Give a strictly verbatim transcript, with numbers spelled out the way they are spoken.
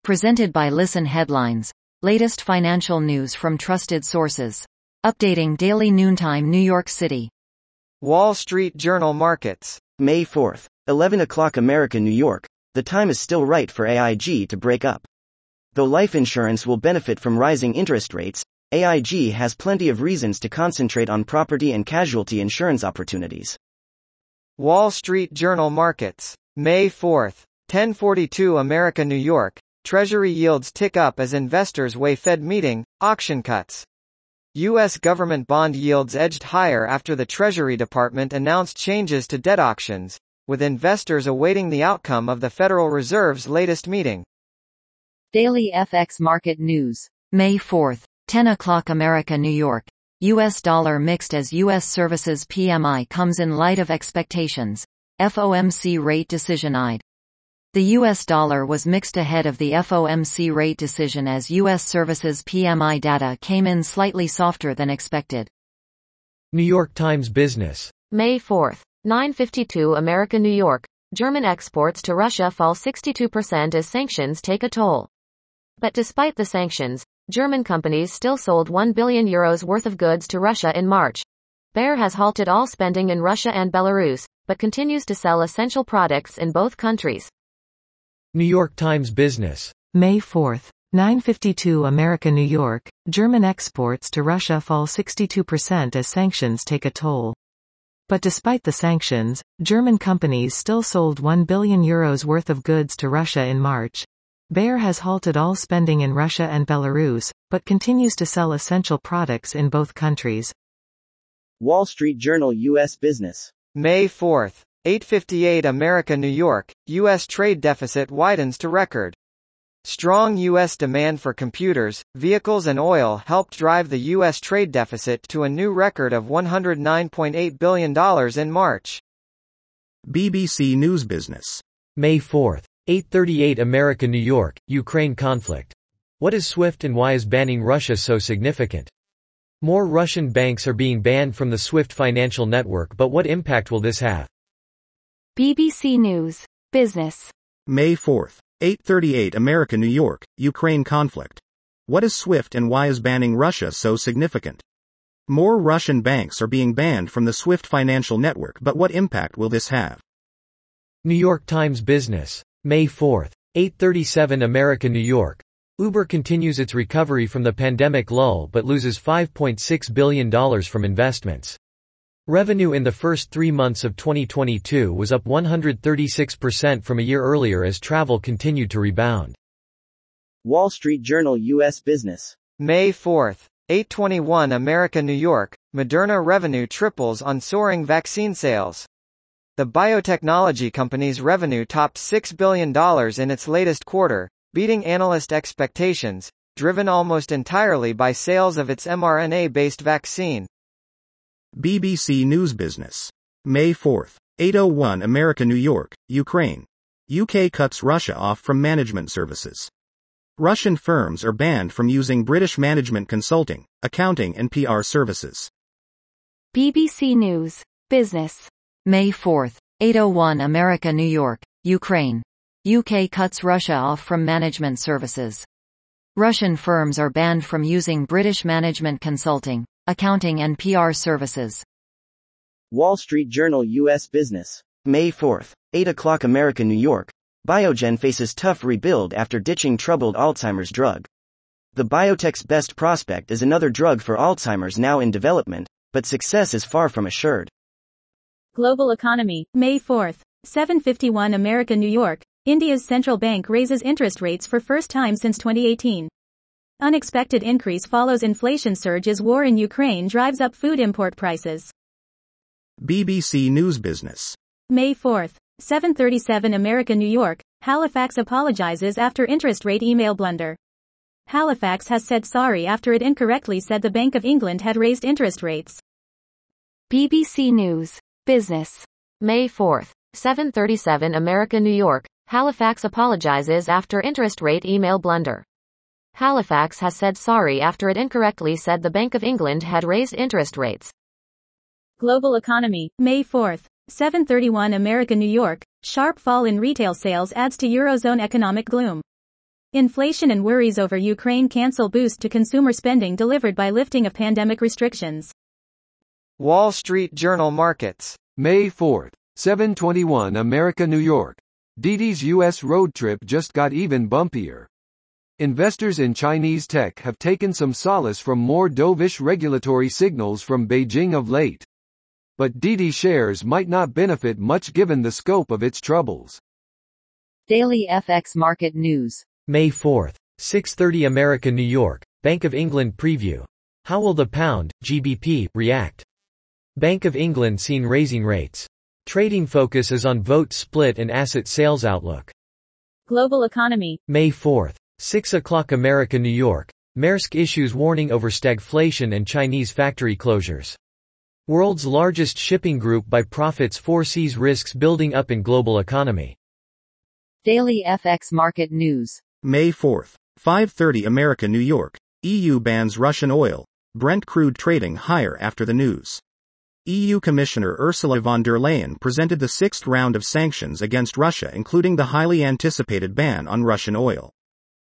Presented by Listen Headlines. Latest financial news from trusted sources. Updating daily noontime New York City. Wall Street Journal Markets. May fourth, eleven o'clock America, New York. The time is still right for A I G to break up. Though life insurance will benefit from rising interest rates, A I G has plenty of reasons to concentrate on property and casualty insurance opportunities. Wall Street Journal Markets. May fourth, ten forty-two America, New York. Treasury yields tick up as investors weigh Fed meeting, auction cuts. U S government bond yields edged higher after the Treasury Department announced changes to debt auctions, with investors awaiting the outcome of the Federal Reserve's latest meeting. Daily F X Market News. May fourth, ten o'clock America, New York. U S dollar mixed as U S services P M I comes in light of expectations. F O M C rate decision eyed. The U S dollar was mixed ahead of the F O M C rate decision as U S services P M I data came in slightly softer than expected. New York Times Business. May fourth, nine fifty-two America, New York. German exports to Russia fall sixty-two percent as sanctions take a toll. But despite the sanctions, German companies still sold one billion euros worth of goods to Russia in March. Bayer has halted all spending in Russia and Belarus, but continues to sell essential products in both countries. New York Times Business. May fourth, nine fifty-two America, New York. German exports to Russia fall sixty-two percent as sanctions take a toll. But despite the sanctions, German companies still sold one billion euros worth of goods to Russia in March. Bayer has halted all spending in Russia and Belarus, but continues to sell essential products in both countries. Wall Street Journal U S Business. May fourth, eight fifty-eight America, New York. U S trade deficit widens to record. Strong U S demand for computers, vehicles and oil helped drive the U S trade deficit to a new record of one hundred nine point eight billion dollars in March. B B C News Business. May fourth, eight thirty-eight America, New York. Ukraine conflict. What is SWIFT and why is banning Russia so significant? More Russian banks are being banned from the SWIFT financial network, but what impact will this have? B B C News. Business. May fourth, eight thirty-eight America, New York. Ukraine conflict. What is SWIFT and why is banning Russia so significant? More Russian banks are being banned from the SWIFT financial network, but what impact will this have? New York Times Business. May fourth, eight thirty-seven America, New York. Uber continues its recovery from the pandemic lull but loses five point six billion dollars from investments. Revenue in the first three months of twenty twenty-two was up one hundred thirty-six percent from a year earlier as travel continued to rebound. Wall Street Journal U S Business. May fourth, eight twenty-one America, New York. Moderna revenue triples on soaring vaccine sales. The biotechnology company's revenue topped six billion dollars in its latest quarter, beating analyst expectations, driven almost entirely by sales of its mRNA-based vaccine. B B C News Business. May fourth, eight oh one America, New York. Ukraine. U K cuts Russia off from management services. Russian firms are banned from using British management consulting, accounting and P R services. B B C News. Business. May fourth, eight oh one America, New York. Ukraine. U K cuts Russia off from management services. Russian firms are banned from using British management consulting, accounting and P R services. Wall Street Journal U S Business. May fourth, eight o'clock America, New York. Biogen faces tough rebuild after ditching troubled Alzheimer's drug. The biotech's best prospect is another drug for Alzheimer's now in development, but success is far from assured. Global Economy. May fourth, seven fifty-one America, New York. India's central bank raises interest rates for first time since twenty eighteen. Unexpected increase follows inflation surge as war in Ukraine drives up food import prices. B B C News Business. May fourth, seven thirty-seven America, New York. Halifax apologizes after interest rate email blunder. Halifax has said sorry after it incorrectly said the Bank of England had raised interest rates. B B C News. Business. May fourth, seven thirty-seven America, New York. Halifax apologizes after interest rate email blunder. Halifax has said sorry after it incorrectly said the Bank of England had raised interest rates. Global Economy. May fourth, seven thirty-one America, New York. Sharp fall in retail sales adds to Eurozone economic gloom. Inflation and worries over Ukraine cancel boost to consumer spending delivered by lifting of pandemic restrictions. Wall Street Journal Markets. May fourth, seven twenty-one America New York. Didi's U S road trip just got even bumpier. Investors in Chinese tech have taken some solace from more dovish regulatory signals from Beijing of late. But Didi shares might not benefit much given the scope of its troubles. Daily F X Market News. May fourth, six thirty America New York, Bank of England preview. How will the pound, G B P, react? Bank of England seen raising rates. Trading focus is on vote split and asset sales outlook. Global economy. May fourth, six o'clock America New York, Maersk issues warning over stagflation and Chinese factory closures. World's largest shipping group by profits foresees risks building up in global economy. Daily F X Market News. May fourth, five thirty America New York, E U bans Russian oil, Brent crude trading higher after the news. E U Commissioner Ursula von der Leyen presented the sixth round of sanctions against Russia, including the highly anticipated ban on Russian oil.